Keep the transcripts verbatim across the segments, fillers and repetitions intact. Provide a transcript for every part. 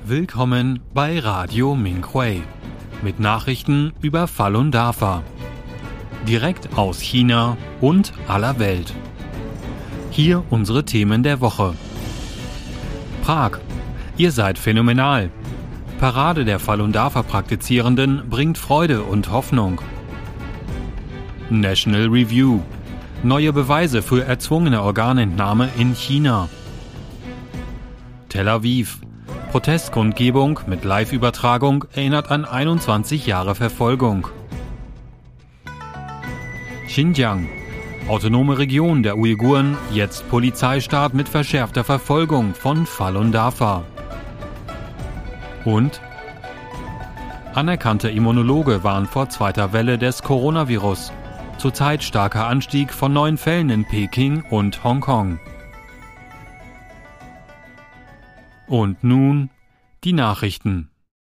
Willkommen bei Radio Minghui mit Nachrichten über Falun Dafa. Direkt aus China und aller Welt. Hier unsere Themen der Woche. Prag. Ihr seid phänomenal. Parade der Falun Dafa Praktizierenden bringt Freude und Hoffnung. National Review. Neue Beweise für erzwungene Organentnahme in China. Tel Aviv. Protestkundgebung mit Live-Übertragung erinnert an einundzwanzig Jahre Verfolgung. Xinjiang. Autonome Region der Uiguren, jetzt Polizeistaat mit verschärfter Verfolgung von Falun Dafa. Und anerkannte Immunologe warnen vor zweiter Welle des Coronavirus. Zurzeit starker Anstieg von neuen Fällen in Peking und Hongkong. Und nun die Nachrichten.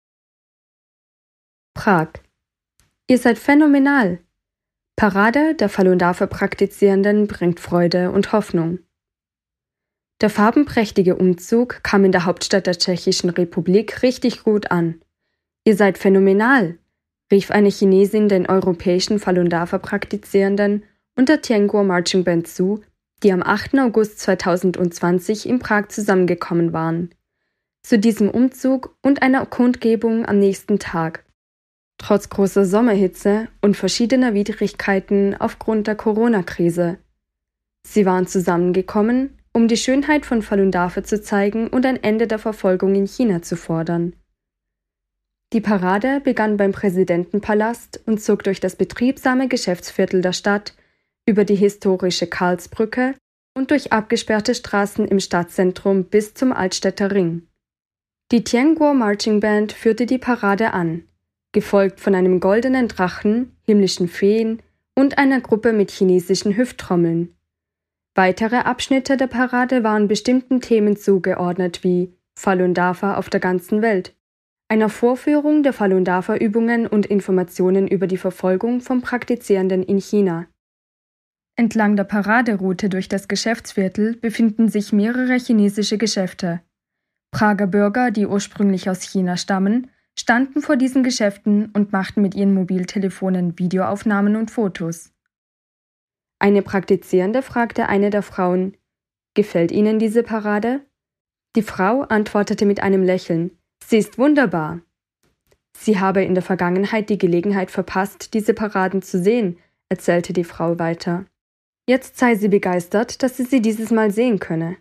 Prag. Ihr seid phänomenal. Parade der Falun Dafa Praktizierenden bringt Freude und Hoffnung. Der farbenprächtige Umzug kam in der Hauptstadt der Tschechischen Republik richtig gut an. Ihr seid phänomenal, rief eine Chinesin den europäischen Falun Dafa Praktizierenden und der Tianguo Marching Band zu, die am achten August zweitausendzwanzig in Prag zusammengekommen waren. Zu diesem Umzug und einer Kundgebung am nächsten Tag. Trotz großer Sommerhitze und verschiedener Widrigkeiten aufgrund der Corona-Krise. Sie waren zusammengekommen, um die Schönheit von Falun Dafa zu zeigen und ein Ende der Verfolgung in China zu fordern. Die Parade begann beim Präsidentenpalast und zog durch das betriebsame Geschäftsviertel der Stadt, über die historische Karlsbrücke und durch abgesperrte Straßen im Stadtzentrum bis zum Altstädter Ring. Die Tianguo Marching Band führte die Parade an, gefolgt von einem goldenen Drachen, himmlischen Feen und einer Gruppe mit chinesischen Hüfttrommeln. Weitere Abschnitte der Parade waren bestimmten Themen zugeordnet wie Falun Dafa auf der ganzen Welt, einer Vorführung der Falun Dafa Übungen und Informationen über die Verfolgung von Praktizierenden in China. Entlang der Paraderoute durch das Geschäftsviertel befinden sich mehrere chinesische Geschäfte. Prager Bürger, die ursprünglich aus China stammen, standen vor diesen Geschäften und machten mit ihren Mobiltelefonen Videoaufnahmen und Fotos. Eine Praktizierende fragte eine der Frauen: „Gefällt Ihnen diese Parade?" Die Frau antwortete mit einem Lächeln: „Sie ist wunderbar." Sie habe in der Vergangenheit die Gelegenheit verpasst, diese Paraden zu sehen, erzählte die Frau weiter. Jetzt sei sie begeistert, dass sie sie dieses Mal sehen könne.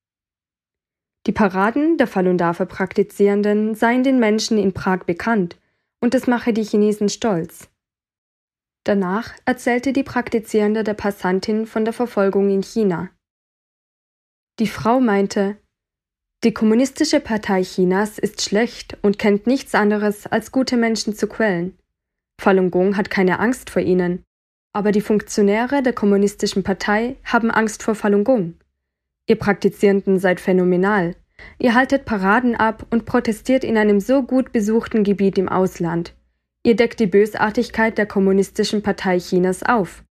Die Paraden der Falun Dafa Praktizierenden seien den Menschen in Prag bekannt und das mache die Chinesen stolz. Danach erzählte die Praktizierende der Passantin von der Verfolgung in China. Die Frau meinte: „Die Kommunistische Partei Chinas ist schlecht und kennt nichts anderes, als gute Menschen zu quälen. Falun Gong hat keine Angst vor ihnen, aber die Funktionäre der Kommunistischen Partei haben Angst vor Falun Gong. Ihr Praktizierenden seid phänomenal. Ihr haltet Paraden ab und protestiert in einem so gut besuchten Gebiet im Ausland. Ihr deckt die Bösartigkeit der Kommunistischen Partei Chinas auf."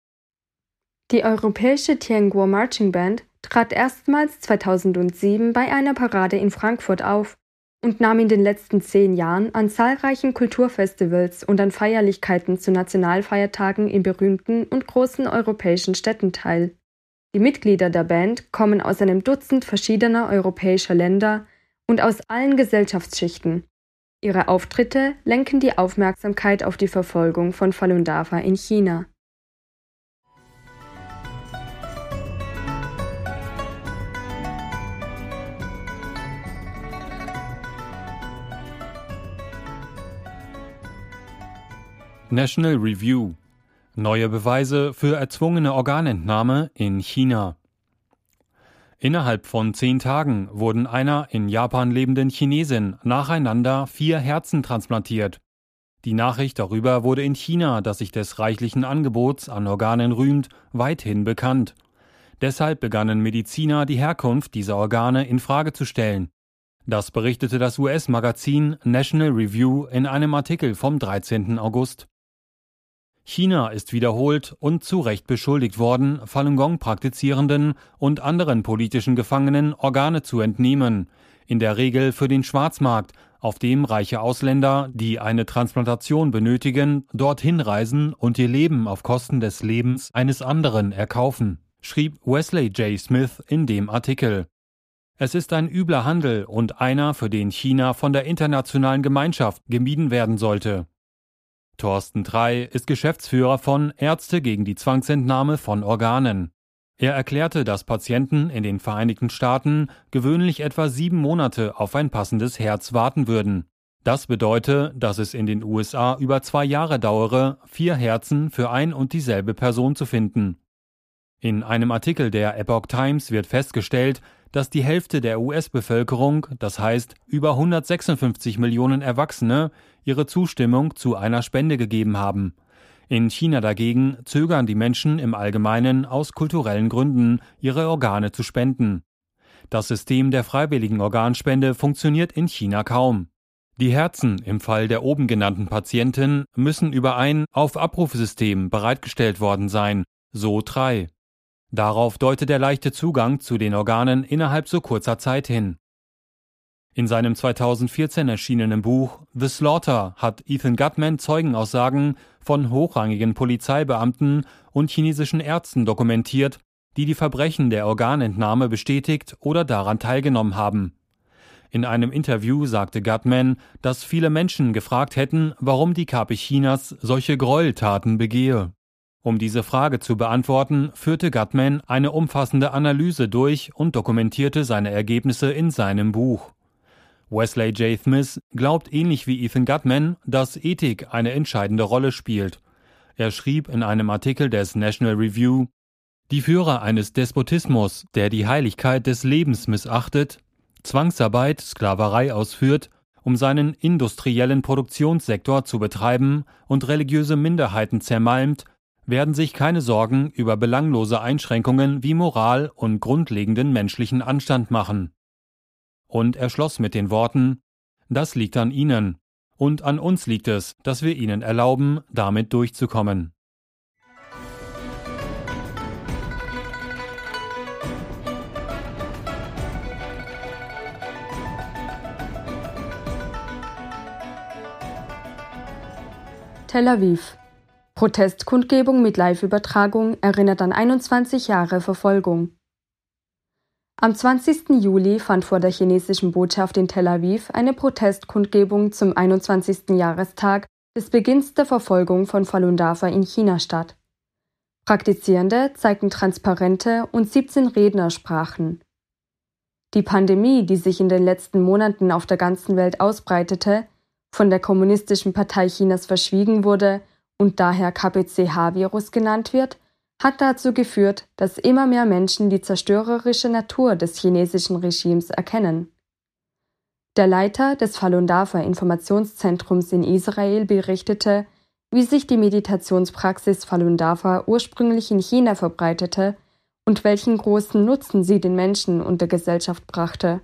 Die europäische Tianguo Marching Band trat erstmals zweitausendsieben bei einer Parade in Frankfurt auf und nahm in den letzten zehn Jahren an zahlreichen Kulturfestivals und an Feierlichkeiten zu Nationalfeiertagen in berühmten und großen europäischen Städten teil. Die Mitglieder der Band kommen aus einem Dutzend verschiedener europäischer Länder und aus allen Gesellschaftsschichten. Ihre Auftritte lenken die Aufmerksamkeit auf die Verfolgung von Falun Dafa in China. National Review. Neue Beweise für erzwungene Organentnahme in China. Innerhalb von zehn Tagen wurden einer in Japan lebenden Chinesin nacheinander vier Herzen transplantiert. Die Nachricht darüber wurde in China, das sich des reichlichen Angebots an Organen rühmt, weithin bekannt. Deshalb begannen Mediziner, die Herkunft dieser Organe in Frage zu stellen. Das berichtete das U S-Magazin National Review in einem Artikel vom dreizehnten August. China ist wiederholt und zu Recht beschuldigt worden, Falun Gong-Praktizierenden und anderen politischen Gefangenen Organe zu entnehmen, in der Regel für den Schwarzmarkt, auf dem reiche Ausländer, die eine Transplantation benötigen, dorthin reisen und ihr Leben auf Kosten des Lebens eines anderen erkaufen, schrieb Wesley J. Smith in dem Artikel. Es ist ein übler Handel und einer, für den China von der internationalen Gemeinschaft gemieden werden sollte. Thorsten Trey ist Geschäftsführer von Ärzte gegen die Zwangsentnahme von Organen. Er erklärte, dass Patienten in den Vereinigten Staaten gewöhnlich etwa sieben Monate auf ein passendes Herz warten würden. Das bedeute, dass es in den U S A über zwei Jahre dauere, vier Herzen für ein und dieselbe Person zu finden. In einem Artikel der Epoch Times wird festgestellt, dass die Hälfte der U S-Bevölkerung, das heißt über hundertsechsundfünfzig Millionen Erwachsene, ihre Zustimmung zu einer Spende gegeben haben. In China dagegen zögern die Menschen im Allgemeinen aus kulturellen Gründen, ihre Organe zu spenden. Das System der freiwilligen Organspende funktioniert in China kaum. Die Herzen im Fall der oben genannten Patientin müssen über ein Auf-Abruf-System bereitgestellt worden sein, so Trey. Darauf deutet der leichte Zugang zu den Organen innerhalb so kurzer Zeit hin. In seinem zweitausendvierzehn erschienenen Buch The Slaughter hat Ethan Gutman Zeugenaussagen von hochrangigen Polizeibeamten und chinesischen Ärzten dokumentiert, die die Verbrechen der Organentnahme bestätigt oder daran teilgenommen haben. In einem Interview sagte Gutman, dass viele Menschen gefragt hätten, warum die K P Chinas solche Gräueltaten begehe. Um diese Frage zu beantworten, führte Gutman eine umfassende Analyse durch und dokumentierte seine Ergebnisse in seinem Buch. Wesley J. Smith glaubt ähnlich wie Ethan Gutman, dass Ethik eine entscheidende Rolle spielt. Er schrieb in einem Artikel des National Review: Die Führer eines Despotismus, der die Heiligkeit des Lebens missachtet, Zwangsarbeit, Sklaverei ausführt, um seinen industriellen Produktionssektor zu betreiben und religiöse Minderheiten zermalmt, werden sich keine Sorgen über belanglose Einschränkungen wie Moral und grundlegenden menschlichen Anstand machen. Und er schloss mit den Worten: Das liegt an ihnen, und an uns liegt es, dass wir ihnen erlauben, damit durchzukommen. Tel Aviv. Protestkundgebung mit Live-Übertragung erinnert an einundzwanzig Jahre Verfolgung. Am zwanzigsten Juli fand vor der chinesischen Botschaft in Tel Aviv eine Protestkundgebung zum einundzwanzigsten Jahrestag des Beginns der Verfolgung von Falun Dafa in China statt. Praktizierende zeigten Transparente und siebzehn Redner sprachen. Die Pandemie, die sich in den letzten Monaten auf der ganzen Welt ausbreitete, von der Kommunistischen Partei Chinas verschwiegen wurde und daher K P C H-Virus genannt wird, hat dazu geführt, dass immer mehr Menschen die zerstörerische Natur des chinesischen Regimes erkennen. Der Leiter des Falun Dafa Informationszentrums in Israel berichtete, wie sich die Meditationspraxis Falun Dafa ursprünglich in China verbreitete und welchen großen Nutzen sie den Menschen und der Gesellschaft brachte.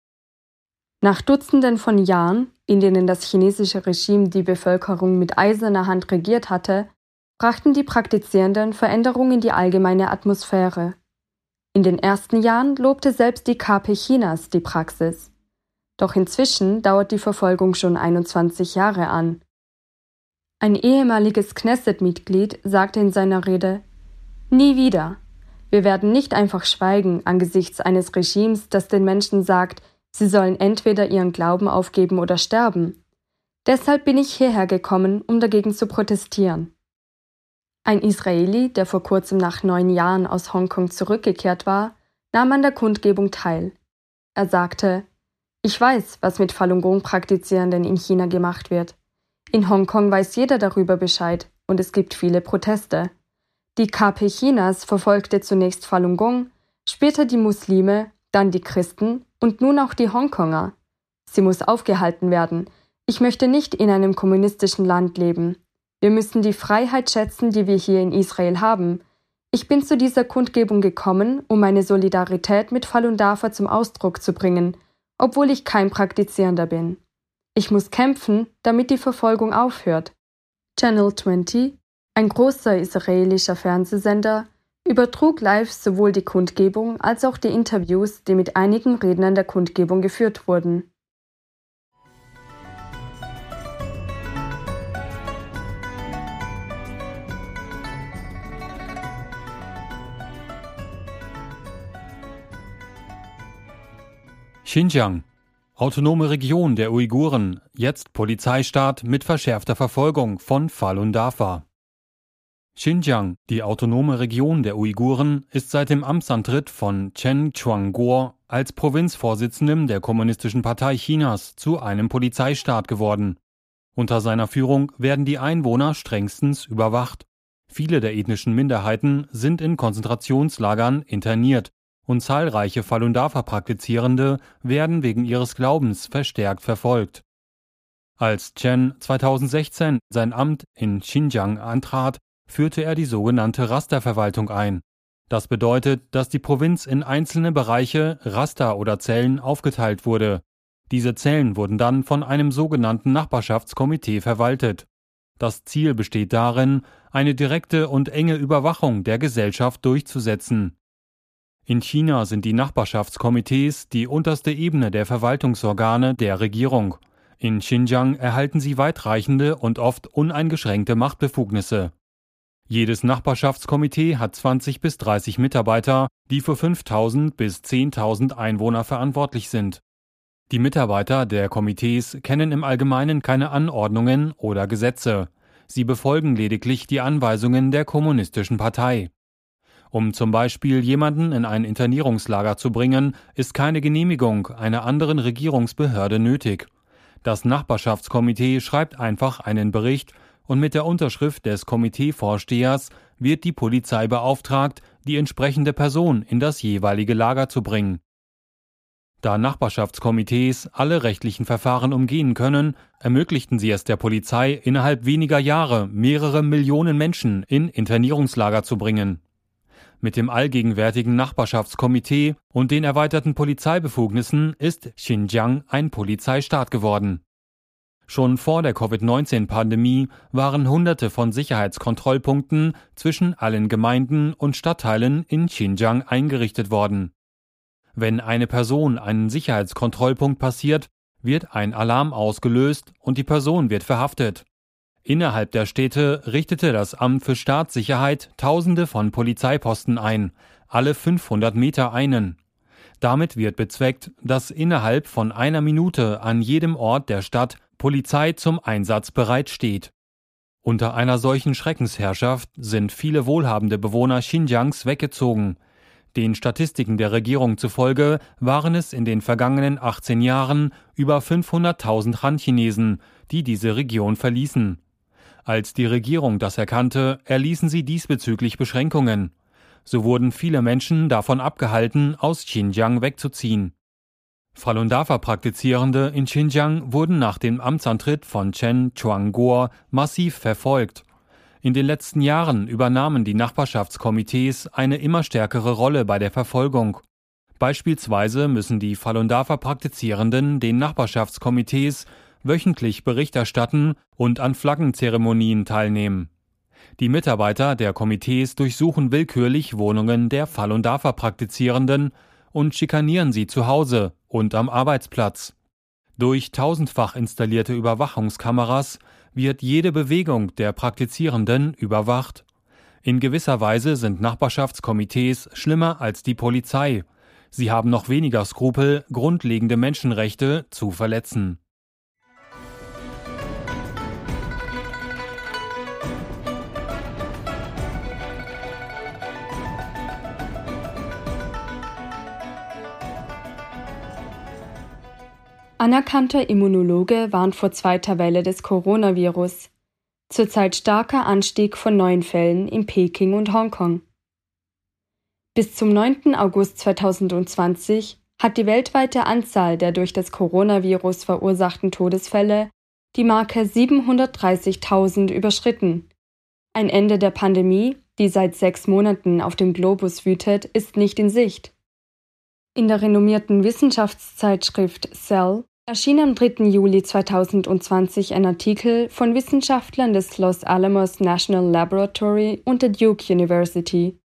Nach Dutzenden von Jahren, in denen das chinesische Regime die Bevölkerung mit eiserner Hand regiert hatte, brachten die Praktizierenden Veränderungen in die allgemeine Atmosphäre. In den ersten Jahren lobte selbst die K P Chinas die Praxis. Doch inzwischen dauert die Verfolgung schon einundzwanzig Jahre an. Ein ehemaliges Knesset-Mitglied sagte in seiner Rede: Nie wieder. Wir werden nicht einfach schweigen angesichts eines Regimes, das den Menschen sagt, sie sollen entweder ihren Glauben aufgeben oder sterben. Deshalb bin ich hierher gekommen, um dagegen zu protestieren. Ein Israeli, der vor kurzem nach neun Jahren aus Hongkong zurückgekehrt war, nahm an der Kundgebung teil. Er sagte: Ich weiß, was mit Falun Gong-Praktizierenden in China gemacht wird. In Hongkong weiß jeder darüber Bescheid und es gibt viele Proteste. Die K P Chinas verfolgte zunächst Falun Gong, später die Muslime, dann die Christen und nun auch die Hongkonger. Sie muss aufgehalten werden. Ich möchte nicht in einem kommunistischen Land leben. Wir müssen die Freiheit schätzen, die wir hier in Israel haben. Ich bin zu dieser Kundgebung gekommen, um meine Solidarität mit Falun Dafa zum Ausdruck zu bringen, obwohl ich kein Praktizierender bin. Ich muss kämpfen, damit die Verfolgung aufhört. Channel zwanzig, ein großer israelischer Fernsehsender, übertrug live sowohl die Kundgebung als auch die Interviews, die mit einigen Rednern der Kundgebung geführt wurden. Xinjiang, autonome Region der Uiguren, jetzt Polizeistaat mit verschärfter Verfolgung von Falun Dafa. Xinjiang, die autonome Region der Uiguren, ist seit dem Amtsantritt von Chen Quanguo als Provinzvorsitzendem der Kommunistischen Partei Chinas zu einem Polizeistaat geworden. Unter seiner Führung werden die Einwohner strengstens überwacht. Viele der ethnischen Minderheiten sind in Konzentrationslagern interniert und zahlreiche Falun Dafa-Praktizierende werden wegen ihres Glaubens verstärkt verfolgt. Als Chen zweitausendsechzehn sein Amt in Xinjiang antrat, führte er die sogenannte Rasterverwaltung ein. Das bedeutet, dass die Provinz in einzelne Bereiche, Raster oder Zellen aufgeteilt wurde. Diese Zellen wurden dann von einem sogenannten Nachbarschaftskomitee verwaltet. Das Ziel besteht darin, eine direkte und enge Überwachung der Gesellschaft durchzusetzen. In China sind die Nachbarschaftskomitees die unterste Ebene der Verwaltungsorgane der Regierung. In Xinjiang erhalten sie weitreichende und oft uneingeschränkte Machtbefugnisse. Jedes Nachbarschaftskomitee hat zwanzig bis dreißig Mitarbeiter, die für fünftausend bis zehntausend Einwohner verantwortlich sind. Die Mitarbeiter der Komitees kennen im Allgemeinen keine Anordnungen oder Gesetze. Sie befolgen lediglich die Anweisungen der Kommunistischen Partei. Um zum Beispiel jemanden in ein Internierungslager zu bringen, ist keine Genehmigung einer anderen Regierungsbehörde nötig. Das Nachbarschaftskomitee schreibt einfach einen Bericht und mit der Unterschrift des Komiteevorstehers wird die Polizei beauftragt, die entsprechende Person in das jeweilige Lager zu bringen. Da Nachbarschaftskomitees alle rechtlichen Verfahren umgehen können, ermöglichten sie es der Polizei, innerhalb weniger Jahre mehrere Millionen Menschen in Internierungslager zu bringen. Mit dem allgegenwärtigen Nachbarschaftskomitee und den erweiterten Polizeibefugnissen ist Xinjiang ein Polizeistaat geworden. Schon vor der Covid neunzehn Pandemie waren Hunderte von Sicherheitskontrollpunkten zwischen allen Gemeinden und Stadtteilen in Xinjiang eingerichtet worden. Wenn eine Person einen Sicherheitskontrollpunkt passiert, wird ein Alarm ausgelöst und die Person wird verhaftet. Innerhalb der Städte richtete das Amt für Staatssicherheit Tausende von Polizeiposten ein, alle fünfhundert Meter einen. Damit wird bezweckt, dass innerhalb von einer Minute an jedem Ort der Stadt Polizei zum Einsatz bereit steht. Unter einer solchen Schreckensherrschaft sind viele wohlhabende Bewohner Xinjiangs weggezogen. Den Statistiken der Regierung zufolge waren es in den vergangenen achtzehn Jahren über fünfhunderttausend Han-Chinesen, die diese Region verließen. Als die Regierung das erkannte, erließen sie diesbezüglich Beschränkungen. So wurden viele Menschen davon abgehalten, aus Xinjiang wegzuziehen. Falun Dafa-Praktizierende in Xinjiang wurden nach dem Amtsantritt von Chen Quanguo massiv verfolgt. In den letzten Jahren übernahmen die Nachbarschaftskomitees eine immer stärkere Rolle bei der Verfolgung. Beispielsweise müssen die Falun Dafa-Praktizierenden den Nachbarschaftskomitees wöchentlich Bericht erstatten und an Flaggenzeremonien teilnehmen. Die Mitarbeiter der Komitees durchsuchen willkürlich Wohnungen der Falun Dafa-Praktizierenden und schikanieren sie zu Hause und am Arbeitsplatz. Durch tausendfach installierte Überwachungskameras wird jede Bewegung der Praktizierenden überwacht. In gewisser Weise sind Nachbarschaftskomitees schlimmer als die Polizei. Sie haben noch weniger Skrupel, grundlegende Menschenrechte zu verletzen. Anerkannte Immunologe warnt vor zweiter Welle des Coronavirus. Zurzeit starker Anstieg von neuen Fällen in Peking und Hongkong. Bis zum neunten August zweitausendzwanzig hat die weltweite Anzahl der durch das Coronavirus verursachten Todesfälle die Marke siebenhundertdreißigtausend überschritten. Ein Ende der Pandemie, die seit sechs Monaten auf dem Globus wütet, ist nicht in Sicht. In der renommierten Wissenschaftszeitschrift Cell erschien am dritten Juli zweitausendzwanzig ein Artikel von Wissenschaftlern des Los Alamos National Laboratory und der Duke University.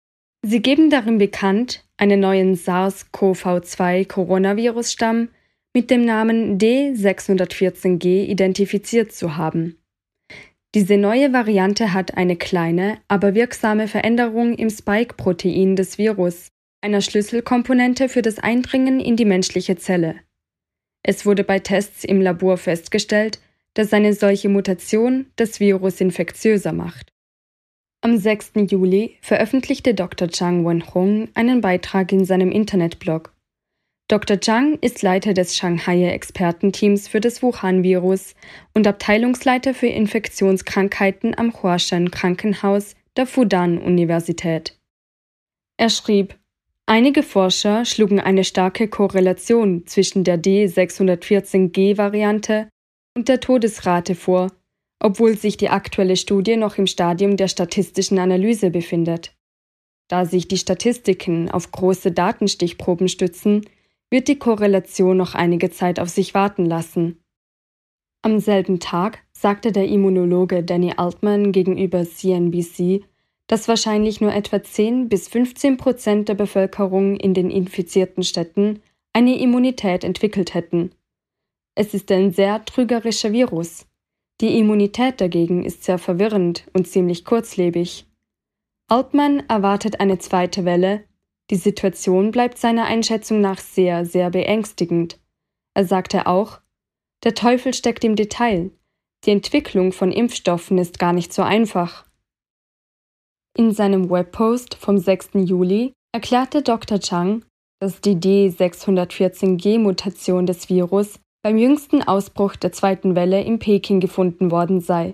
Sie geben darin bekannt, einen neuen SARS-C o V zwei Coronavirus-Stamm mit dem Namen D sechshundertvierzehn G identifiziert zu haben. Diese neue Variante hat eine kleine, aber wirksame Veränderung im Spike-Protein des Virus, einer Schlüsselkomponente für das Eindringen in die menschliche Zelle. Es wurde bei Tests im Labor festgestellt, dass eine solche Mutation das Virus infektiöser macht. Am sechsten Juli veröffentlichte Doktor Zhang Wenhong einen Beitrag in seinem Internetblog. Doktor Zhang ist Leiter des Shanghaier Expertenteams für das Wuhan-Virus und Abteilungsleiter für Infektionskrankheiten am Huashan Krankenhaus der Fudan-Universität. Er schrieb: Einige Forscher schlugen eine starke Korrelation zwischen der D sechshundertvierzehn G Variante und der Todesrate vor, obwohl sich die aktuelle Studie noch im Stadium der statistischen Analyse befindet. Da sich die Statistiken auf große Datenstichproben stützen, wird die Korrelation noch einige Zeit auf sich warten lassen. Am selben Tag sagte der Immunologe Danny Altman gegenüber C N B C, dass wahrscheinlich nur etwa zehn bis fünfzehn Prozent der Bevölkerung in den infizierten Städten eine Immunität entwickelt hätten. Es ist ein sehr trügerischer Virus. Die Immunität dagegen ist sehr verwirrend und ziemlich kurzlebig. Altman erwartet eine zweite Welle. Die Situation bleibt seiner Einschätzung nach sehr, sehr beängstigend. Er sagte auch: Der Teufel steckt im Detail. Die Entwicklung von Impfstoffen ist gar nicht so einfach. In seinem Webpost vom sechsten Juli erklärte Doktor Zhang, dass die D sechshundertvierzehn G Mutation des Virus beim jüngsten Ausbruch der zweiten Welle in Peking gefunden worden sei.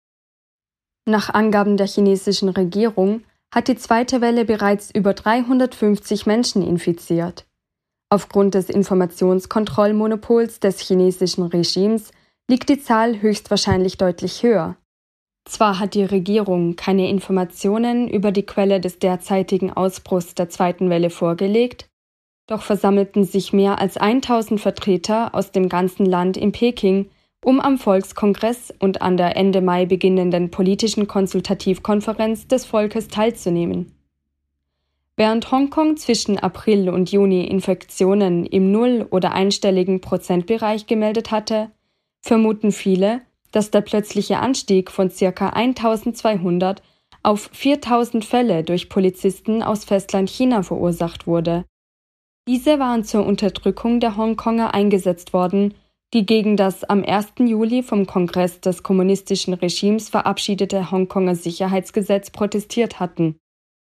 Nach Angaben der chinesischen Regierung hat die zweite Welle bereits über dreihundertfünfzig Menschen infiziert. Aufgrund des Informationskontrollmonopols des chinesischen Regimes liegt die Zahl höchstwahrscheinlich deutlich höher. Zwar hat die Regierung keine Informationen über die Quelle des derzeitigen Ausbruchs der zweiten Welle vorgelegt, doch versammelten sich mehr als tausend Vertreter aus dem ganzen Land in Peking, um am Volkskongress und an der Ende Mai beginnenden politischen Konsultativkonferenz des Volkes teilzunehmen. Während Hongkong zwischen April und Juni Infektionen im null- oder einstelligen Prozentbereich gemeldet hatte, vermuten viele, dass der plötzliche Anstieg von ca. eintausendzweihundert auf viertausend Fälle durch Polizisten aus Festlandchina verursacht wurde. Diese waren zur Unterdrückung der Hongkonger eingesetzt worden, die gegen das am ersten Juli vom Kongress des kommunistischen Regimes verabschiedete Hongkonger Sicherheitsgesetz protestiert hatten.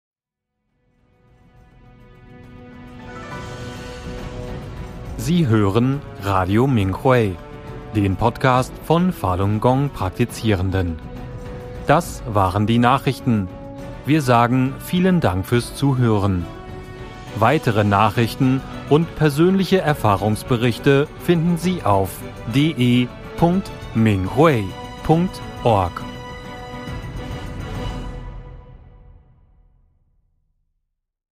Sie hören Radio Minghui, den Podcast von Falun Gong Praktizierenden. Das waren die Nachrichten. Wir sagen vielen Dank fürs Zuhören. Weitere Nachrichten und persönliche Erfahrungsberichte finden Sie auf d e punkt minghui punkt org.